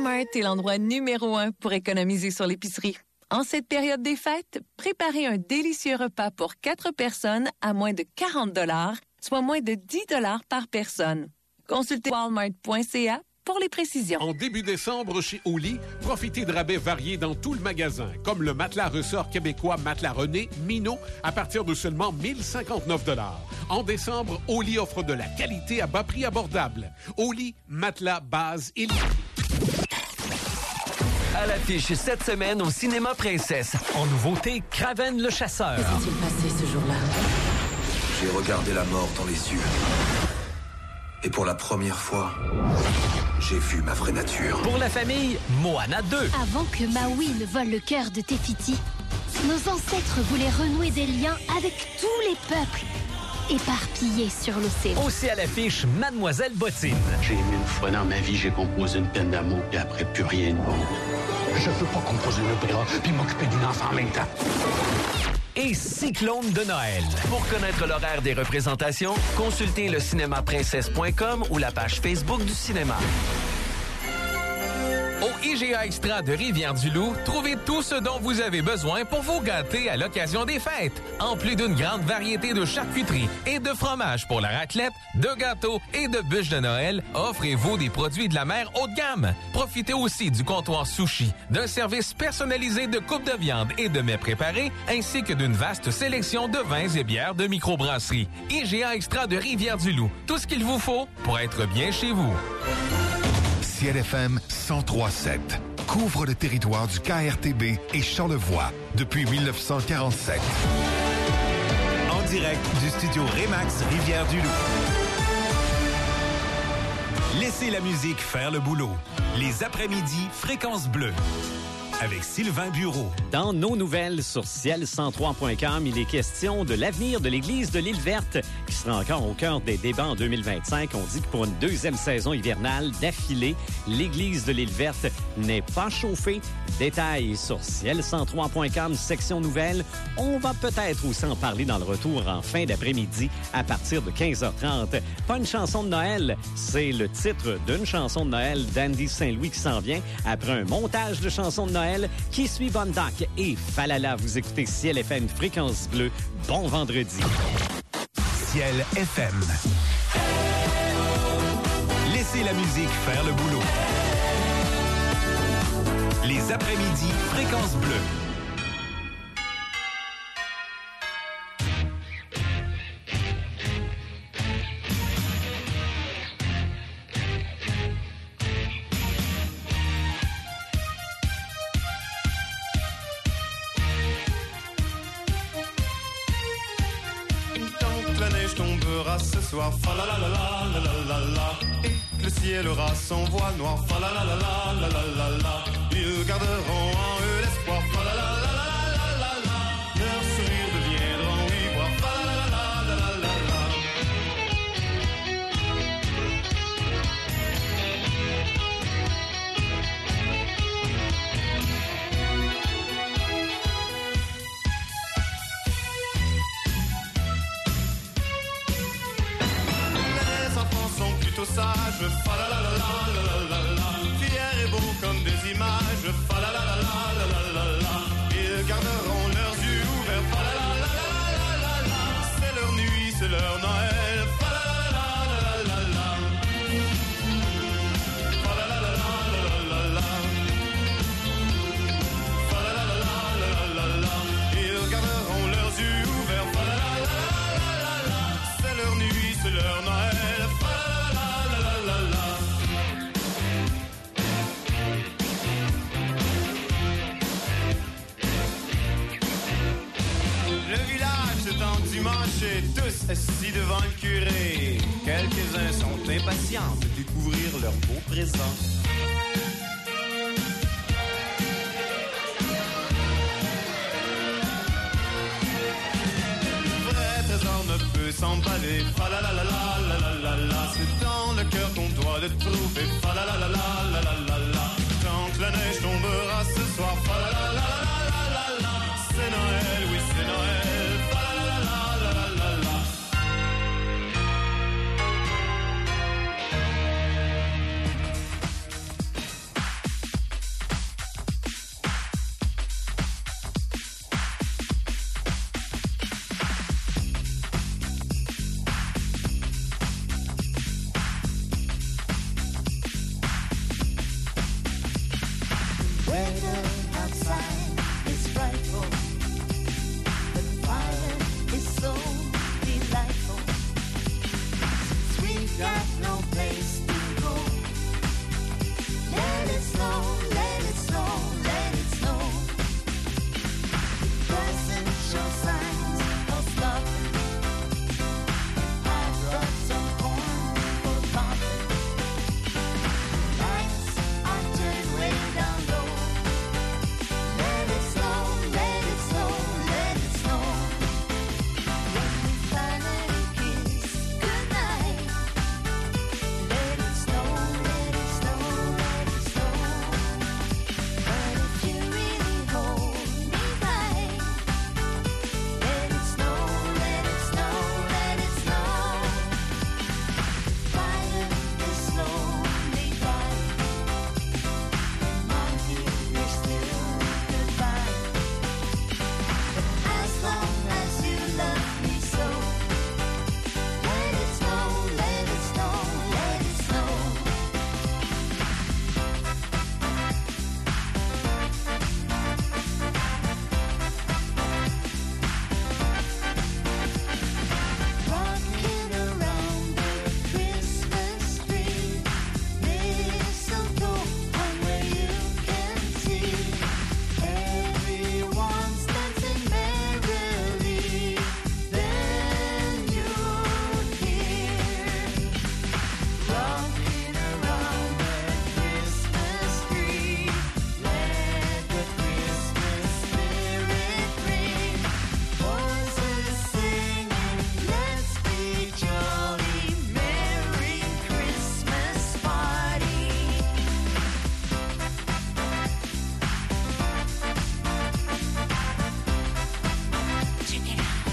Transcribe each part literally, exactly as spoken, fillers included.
Walmart est l'endroit numéro un pour économiser sur l'épicerie. En cette période des fêtes, préparez un délicieux repas pour quatre personnes à moins de quarante dollars, soit moins de dix dollars par personne. Consultez walmart point c a pour les précisions. En début décembre, chez Oli, profitez de rabais variés dans tout le magasin, comme le matelas ressort québécois Matelas René, Minot, à partir de seulement mille cinquante-neuf dollars. En décembre, Oli offre de la qualité à bas prix abordable. Oli, matelas, base et lit. À l'affiche cette semaine au Cinéma Princesse. En nouveauté, Kraven le chasseur. Que s'est-il passé ce jour-là? J'ai regardé la mort dans les yeux. Et pour la première fois, j'ai vu ma vraie nature. Pour la famille, Moana deux. Avant que Maui ne vole le cœur de Tefiti, nos ancêtres voulaient renouer des liens avec tous les peuples, éparpillés sur l'océan. Aussi à l'affiche, Mademoiselle Bottine. J'ai aimé une fois dans ma vie, j'ai composé une peine d'amour, et après, plus rien de bon. Je peux pas composer un opéra puis m'occuper d'une enfant en même temps. Et Cyclone de Noël. Pour connaître l'horaire des représentations, consultez le cinéma princesse point com ou la page Facebook du cinéma. Au I G A Extra de Rivière-du-Loup, trouvez tout ce dont vous avez besoin pour vous gâter à l'occasion des fêtes. En plus d'une grande variété de charcuterie et de fromages pour la raclette, de gâteaux et de bûches de Noël, offrez-vous des produits de la mer haut de gamme. Profitez aussi du comptoir sushi, d'un service personnalisé de coupe de viande et de mets préparés, ainsi que d'une vaste sélection de vins et bières de microbrasserie. I G A Extra de Rivière-du-Loup, tout ce qu'il vous faut pour être bien chez vous. Ciel F M cent trois sept couvre le territoire du K R T B et Charlevoix depuis mille neuf cent quarante-sept. En direct du studio Remax Rivière-du-Loup. Laissez la musique faire le boulot. Les après-midi, Fréquence Bleue. Avec Sylvain Bureau. Dans nos nouvelles sur ciel cent trois point com, il est question de l'avenir de l'église de l'Île-Verte, qui sera encore au cœur des débats en deux mille vingt-cinq. On dit que pour une deuxième saison hivernale d'affilée, l'église de l'Île-Verte n'est pas chauffée. Détails sur ciel cent trois point com, section nouvelles. On va peut-être aussi en parler dans le retour en fin d'après-midi à partir de quinze heures trente. Pas une chanson de Noël, c'est le titre d'une chanson de Noël d'Andy Saint-Louis qui s'en vient après un montage de chansons de Noël qui suit Von Doc et Falala. Vous écoutez Ciel F M Fréquence Bleue. Bon vendredi. Ciel F M. Laissez la musique faire le boulot. Les après-midi, Fréquence Bleue. Ce soir, fa la la la la la la la, et que le ciel aura son voile noir, fa la la la la la la la la. Ils garderont en eux l'espoir, fa la la la la la la la. Leurs sourires deviendront ivoire, fa la la la la la la. Sage, fa la la la la la la la, fiers et beaux comme des images, fa la la la la la la la. Ils garderont leurs yeux ouverts, fa la la la la la la. C'est leur nuit, c'est leur Noël, fa la la la la la la. Fa la la la la la la. Fa la la la la la la. Ils garderont leurs yeux ouverts, fa la la la la la. C'est leur nuit, c'est leur Noël. Dimanche et tous assis devant le curé. Quelques-uns sont impatients de découvrir leur beau présent. Le vrai trésor ne peut s'emballer. Fa la la la la la la la. C'est dans le cœur qu'on doit le trouver. Fa la la la la la la la. Tant que la neige tombera ce soir. Fa la la la la la la. C'est Noël, oui c'est Noël. Weather outside is frightful, but fire is so delightful. Since we've got no place to go, let it snow, let it snow, let it snow. It doesn't show signs of stopping. I brought some corn for popping. Lights are turned way down low. Let it snow, let it snow, let it snow. When we finally kiss goodnight, let it snow, let it snow, let it snow. But if you really hold me tight, let it snow, let it snow, let it snow. Fire is slowly dying. My dear, is still goodbye. But as long as you love me so, let it snow, let it snow, let it snow. Rocking around the Christmas tree, mistletoe hung where you can see. Everyone's dancing merrily, then you'll hear. Rocking around the Christmas tree, let the Christmas spirit ring. Voices singing, let's be jolly, Merry Christmas party. Check it out.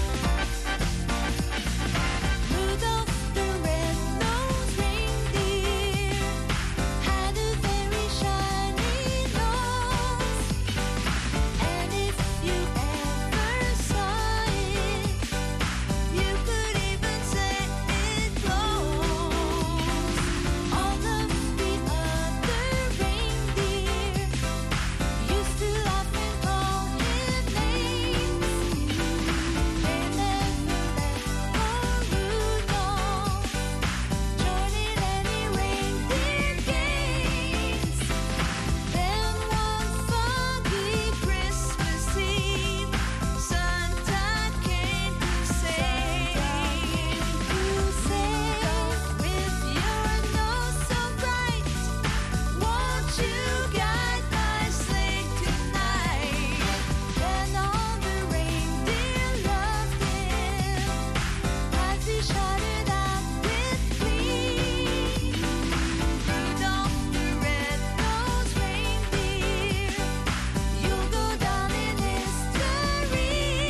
Rudolph the red-nosed reindeer had a very shiny nose, and if you ever saw it, you could even say it glows. All of the other reindeer used to laugh and call him names. They never let poor Rudolph join in any reindeer games. Then one foggy Christmas Eve, Santa came to say, to say, with your nose so bright, won't you guide my sleigh tonight? Then all the reindeer loved him as he shouted out with glee. Rudolph the red-nosed reindeer, you'll go down in history.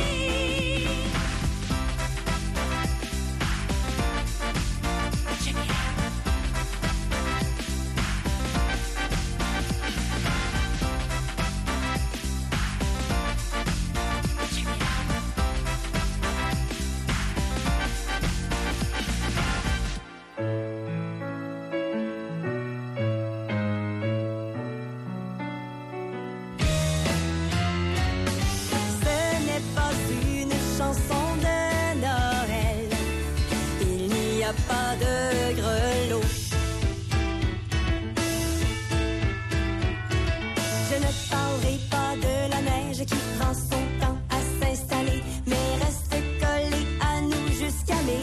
Check it out. Check it out. Ce n'est pas une chanson de Noël, il n'y a pas de grelots. Je ne parlerai pas de la neige qui prend son temps à s'installer, mais reste collée à nous jusqu'à mai.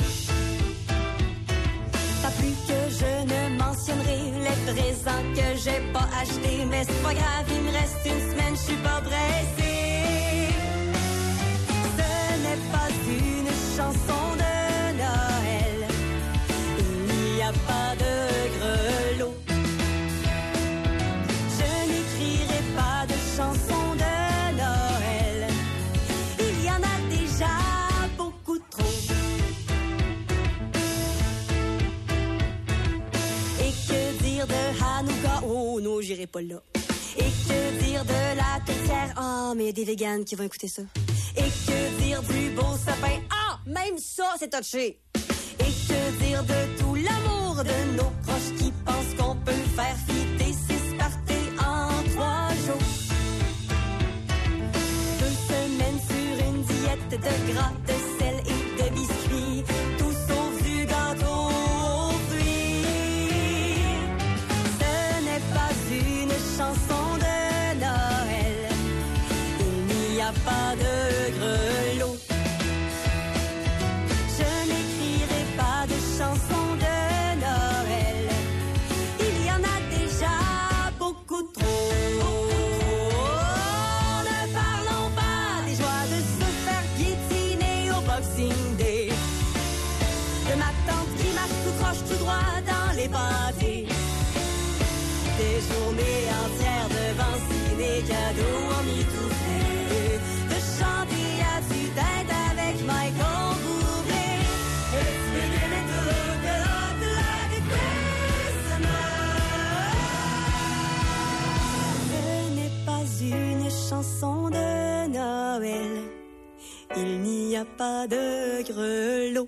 Pas plus que je ne mentionnerai les présents que j'ai pas achetés, mais c'est pas grave, il me reste une semaine, je suis pas pressée. Ce n'est pas une chanson de Noël, il n'y a pas de grelots. Je n'écrirai pas de chanson de Noël, il y en a déjà beaucoup trop. Et que dire de Hanouka? Oh non, j'irai pas là. Et que dire de la tourtière? Ah, mais il y a des véganes qui vont écouter ça. Et que dire du beau sapin? Ah, même ça, c'est touché. Et que dire de tout l'amour de nos proches qui pensent qu'on peut faire fitter six parties en trois jours? de gras, de sel et de biscuits, tout sauf du gâteau aux fruits. Ce n'est pas une chanson de Noël, il n'y a pas de grelots. Je n'écrirai pas de chanson de Noël, il y en a déjà beaucoup trop. Ne parlons pas des joies de se faire piétiner au Boxing Day, de ma tante qui marche tout croche tout droit dans les pâtés, des journées entières devant ciné cadeaux en mitouflé, de chanter à tue-tête avec Michael Bublé. It's beginning to look a lot like Christmas. Ce n'est pas une chanson de Noël, il n'y a pas de grelots.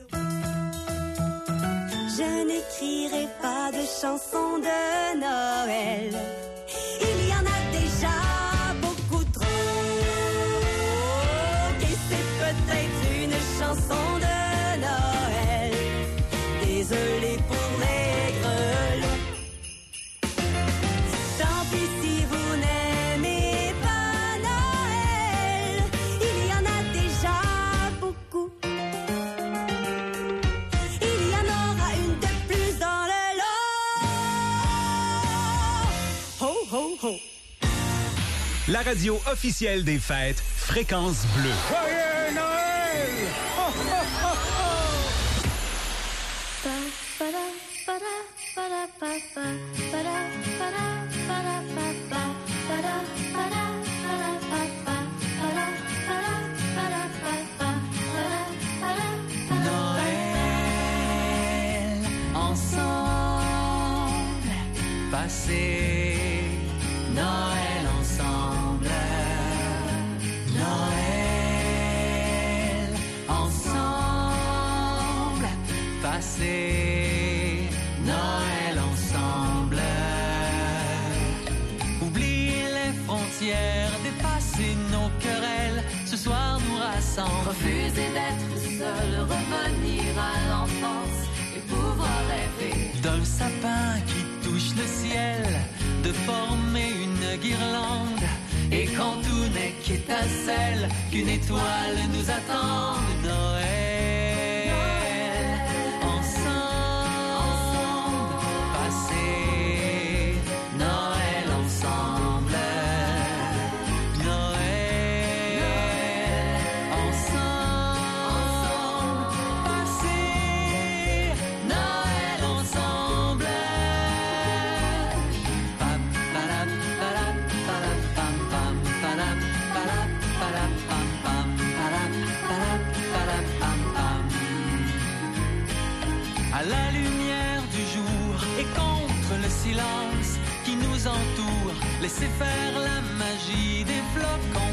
Je n'écrirai pas de chanson de Noël, il y en a déjà beaucoup trop. Et c'est peut-être une chanson de Noël, désolé pour les grelots. Tant pis si vous n'aimez pas Noël, il y en a déjà beaucoup. Il y en aura une de plus dans le lot. Ho, ho, ho. La radio officielle des fêtes, Fréquence Bleue. Joyeux Noël! Oh, oh, oh, oh! Noël, ensemble, passer Noël ensemble. Noël ensemble, passer Noël ensemble. Oublier les frontières, dépasser nos querelles, ce soir nous rassemble. Refuser d'être seul, revenir à l'enfance et pouvoir rêver d'un sapin qui touche le ciel, de former une guirlande. Et quand tout n'est qu'étincelle, qu'une étoile nous attend. Noël, ensemble, passer Noël ensemble. Noël, ensemble, passer Noël ensemble. Pam, padam, padam, padam, pam, pam, padam, padam, padam, pam, pam, padam, padam, padam, pam, pam. À la lumière du jour et contre le silence qui nous entoure, laissez faire la magie des flocons